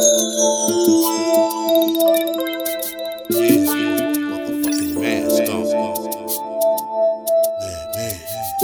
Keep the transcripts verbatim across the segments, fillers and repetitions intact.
motherfucking mask on. Man, man,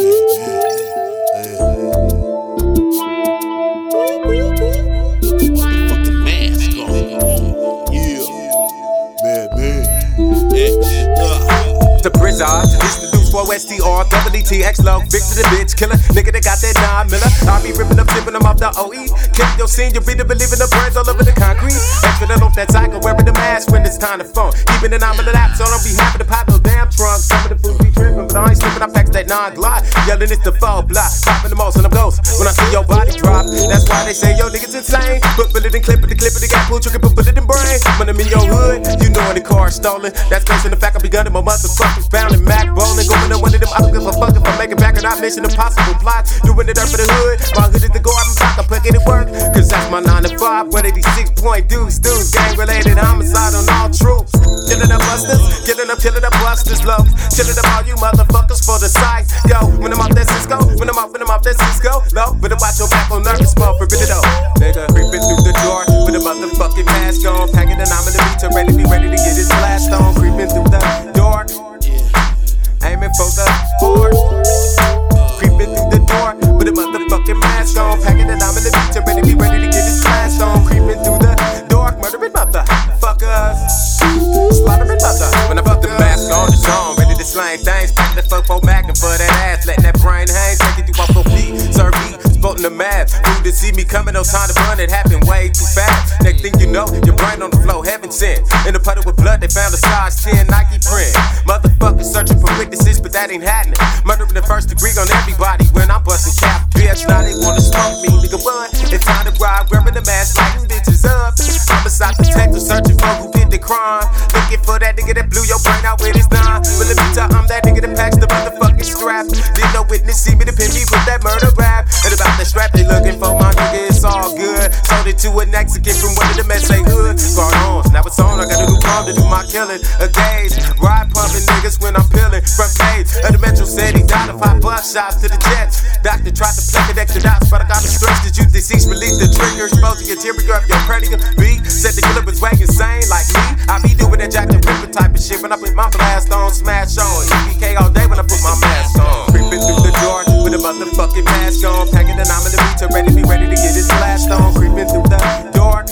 motherfucking mask on. Yeah, man, man. Yeah, uh. The Brizzard, it's the Deuce four S T R, W T X low, Victor the bitch killer, nigga that got that nine miller. I be ripping up, tipping them off the O E. Kick your scene, you'll be the believing the brains all over the concrete. Extra little off that cycle, wearing the mask when it's time to phone. Keeping an eye on the lap, so don't be happy to pop no damn trunk. Some of the fools be tripping, but I ain't slipping, I packs that non-glide. Yelling it's the foul block, popping the most and I'm ghost. When I see your body drop, that's why they say yo niggas insane. Put bullet and clip it, the clip it, they got pulled, you can put bullet in brain. When I'm in your hood, you know when the car stolen. That's based on the fact I be gunning my motherfuckers bound and Mac bowling. Going to one of them, I don't give a fuck if I make it back or not. Mission impossible plots, doing it up for the hood. My hood is the garden block, I'm putting it work. Cause that's my nine to five, one eighty-six point deuce, deuce. Gang related homicide on all troops. Killing up busters, killing up, killing up busters, low. Killing up all you motherfuckers for the sight. Yo, when I'm off that Cisco, when I'm off, when I'm off that Cisco, low. Better watch your back on nervous smoke for it though. Nigga, creeping through the door with a motherfucking mask on. Packing the nine millimeter, ready, be ready to get his blast on. Creeping through the door, aiming for the board. Creeping through the door with a motherfucking mask on. Packing the nine millimeter, ready, be ready to get his blast on. Creeping through the door, murdering motherfuckers. Slaughtering mother. When I put the mask on, it's on. Ready to slang things. Pack the fuck for Magnum for that ass. Letting that brain hang. Take it through off your feet. Serve me. Sporting the map. Who to see me coming? No time to run. It happened way too fast. Next thing you know, your brain on the floor. Heaven sent. In a puddle with blood, they found a size ten Nike print. Motherfuckers searching for witnesses, but that ain't happening. Murdering the first degree on everybody when I'm busting cap. Bitch, now they wanna smoke me. Nigga, what? It's time to ride. Wearing the mask, lighting bitches up. I'm beside the detective searching for who did the crime. Looking for that nigga that blew your brain out with his nine. But let me tell I'm that nigga that packs the motherfucking strap. Didn't no witness see me to pin me with that murder rap. And about that strap they looking for my nigga, it's all good. Sold it to a Mexican from one of the S A hood. Guard on, now it's on, I got a new palm to do my killing. A gauge, ride pumping niggas when I'm peeling. Front page of the Metro said he died of five buckshots to the jets. Doctor tried to play connected dots, but I got the stress that you deceased. Release the trigger, exposing your interior of your cranium. B said the killer was way insane like me. I be doing that Jack the Ripper type of shit when I put my blast on, smash on. E B K all day when I put my mask on. Creeping through the door with a motherfucking mask on. Packing the nine millimeter, ready, be ready to get his blast on. Creeping through the door,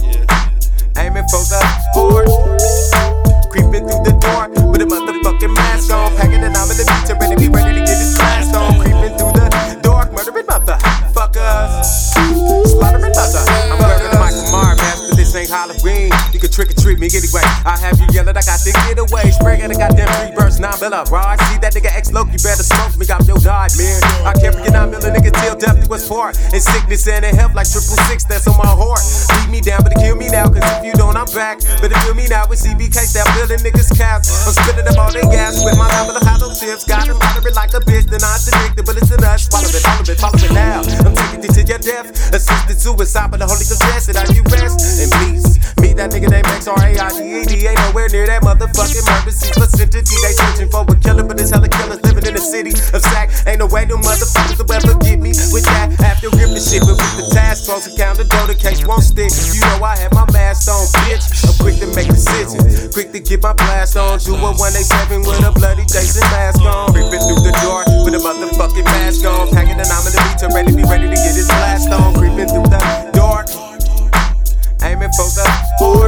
aiming for the board. Creeping through the door with a motherfucking mask on. Packing the nine millimeter, ready, be ready to get his blast on. Creeping through the door, murdering motherfuckers. Slaughtering mother. I'm wearing the Michael Myers mask, but this ain't Halloween. You can trick or treat me anyway. I have you yelling, I got to get away. Spray got a goddamn three burst, nine miller. Right? See that nigga X Loki, better smoke me, got your nightmare. I carry a nine miller nigga till death do us part. In sickness and in health like triple six, that's on my heart. Beat me down, but it kill me now, cause if you don't, I'm back. Better feel me now with C B K, style building niggas caps. I'm spitting up all they gas with my nine miller hollow tips. Got them out of it like a bitch, then I addicted, but it's a nut. Swallow it, follow it, follow it now. I'm taking it to your death. Assisted suicide, but the Holy Ghost blessed, I you rest in peace. Me, that nigga named X R A I D E D, ain't nowhere near that motherfucking murder scene. Placentity, they searching for a killer, but it's hella killers living in the city of Sac. Ain't no way them motherfuckers will ever get me with that. After grip the shit, but with the task force and count the door, the case won't stick. You know I have my mask on, bitch. I'm quick to make decisions, quick to get my blast on. Do a one eighty-seven with a bloody Jason mask on. Creeping through the door with a motherfucking mask on. Packing the nine millimeter, ready, be ready to get his blast on. Creeping through the door, aiming for the board.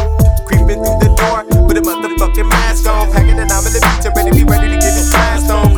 Creeping through the door with a motherfucking mask on. Packing the nine millimeter, ready, be ready to get his blast on.